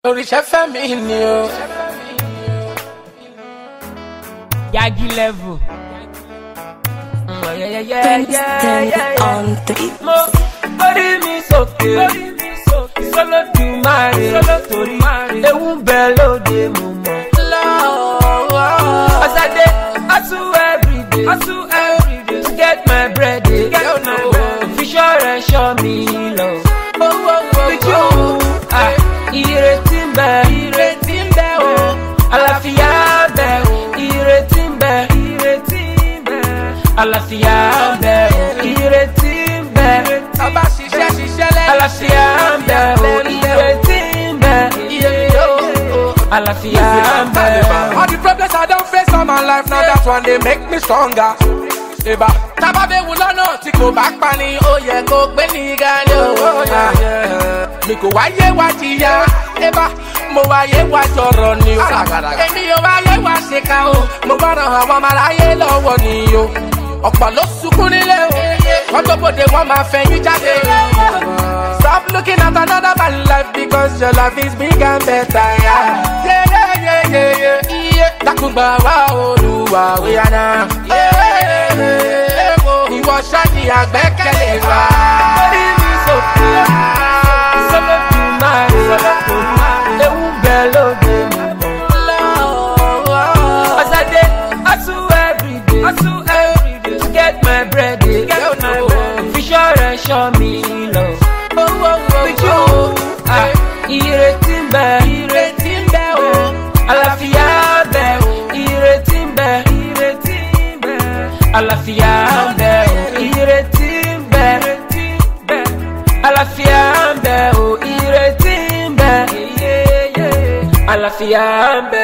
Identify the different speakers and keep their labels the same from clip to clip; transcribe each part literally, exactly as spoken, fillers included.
Speaker 1: Oríṣẹ́ fẹ́mi ni o.
Speaker 2: Yagi level. Mm, yeah, yeah, yeah,
Speaker 3: Prince
Speaker 2: yeah,
Speaker 3: Danny
Speaker 2: yeah, yeah.
Speaker 3: on three.
Speaker 2: Mo orí mi sókè, solo du mare, torí ewu ń bẹ lóde mo mọ̀. As I dey hustle every day, hustle every day to get my bread, get my bread. Fisher and show me love. With you, ah, ìrètí ń bẹ, ìrètí ń bẹ o. Àlàáfíà ń bẹ o, ìrètí ń bẹ, ìrètí ń bẹ. Àlàáfíà ń bẹ o, ìrètí ń bẹ.
Speaker 1: Ọba ṣiṣẹ́ ṣiṣẹ́ lẹ́yìn.
Speaker 2: Àlàáfíà ń bẹ o, ìrètí ń bẹ. Àlàáfíà ń bẹ.
Speaker 1: All the problems I don't face all my life now, that one they make me stronger. Eba, tábà bẹ wù lọ́nà tí kò bá pa ni, ó yẹ kó gbé ní gani o. Mi kò wáyé wá jìyà, eba, mo wáyé wá jọrọ ni o. Èmi ò wáyé wá ṣèkà o, mo gbọ́dọ̀ àwọn ọmọ aráyé lọ́wọ́ ni o. Ọ̀pọ̀ ló sunkún nílé o, wọ́n tó bòde wọ́n máa fẹ̀yìn jáde o. Stop looking at another man's life because your life is big and better. Yeah, yeah, yeah, yeah, yeah, yeah. Dákúngbà wá Olúwa wíyànà. Ìwọ ṣáàdì àgbẹ́kẹ̀lé wa.
Speaker 2: Orí mi sókè, solo du mare, ewu ń bẹ lóde mo mọ̀. As I dey hustle every day, hustle every day to get my bread, get my bread. Fisher and show me love. With you, ah, ìrètí ń bẹ, ìrètí ń bẹ o. Àlàáfíà ń bẹ o, ìrètí ń bẹ, ìrètí ń bẹ. Àlàáfíà ń bẹ o, ìrètí ń bẹ, ìrètí ń bẹ. Àlàáfíà ń bẹ o, ìrètí ń bẹ. Àlàáfíà ń bẹ.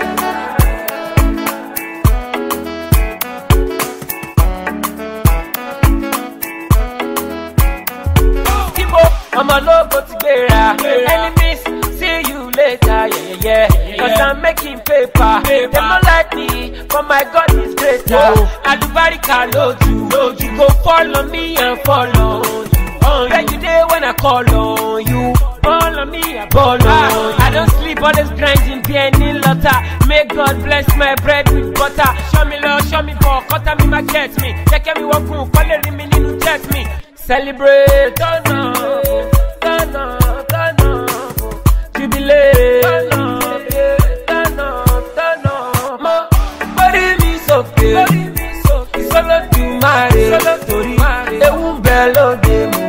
Speaker 2: Ọmọ lógo ti gbéra, enemies see you later, yeah, yeah, yeah. Cause I'm making paper, they don't like me, but my God is greater. Alubarika lójú, you go follow me and follow you. Where you dey when I call on you? Follow me, I ball on. I don't sleep, always grinding, be any lotter. May God bless my bread with butter. Show me love, show me for, cut me, my get me. Check me walk through, call it me, ninu check me. Celebrate, turn up, turn up, turn up, jubilate, turn up, turn up, turn up. Mo, orí mi sókè, solo du mare, torí ewu ń bẹ lóde mo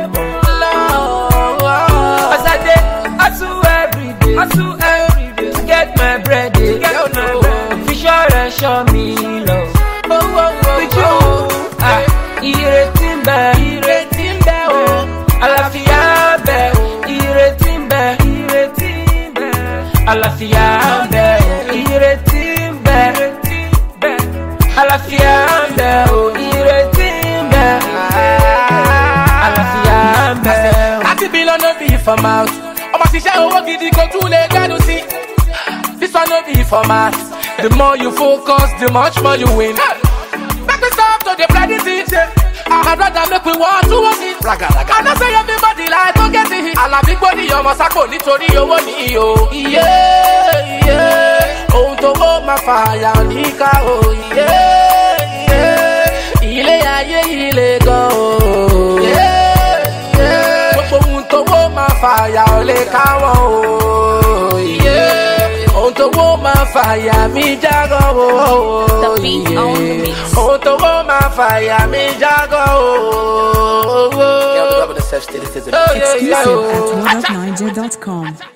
Speaker 2: mọ̀. As I dey hustle every day, hustle every day to get my bread, get my bread. Fisher and show me love. With you, ah, ìrètí ń bẹ, ìrètí ń bẹ o. Àlàáfíà ń bẹ o, ìrètí ń bẹ, ìrètí ń bẹ. Àlàáfíà ń bẹ o, ìrètí ń bẹ, ìrètí ń bẹ. Àlàáfíà ń bẹ o, ìrètí ń bẹ. Àlàáfíà ń bẹ o.
Speaker 1: Láti bí lọ́nà bí format, ọmọ ṣiṣẹ́ owó gidi kò tún lè gbẹ́nu sí. This one no be format, the more you focus, the much more you win. Make me stop to the bloody teaching. I'd rather make we want to walk it. I know say everybody like to get it. Àlàbí gbòdì ọmọ sápò nítorí owó ni o. Iye iye ohun tó wó máa fàyà níkà o. Iye iye ilé ayé ilé gan o. Iye iye gbogbo ohun tó wó máa fàyà ò lè káwọn o. Iye ohun tó wó máa fàyà mi jágọ̀ o.
Speaker 3: The beat on the mix.
Speaker 1: Ohun tó wó máa fàyà mi jágọ̀ o.
Speaker 3: Exclusive at one of niger dot com.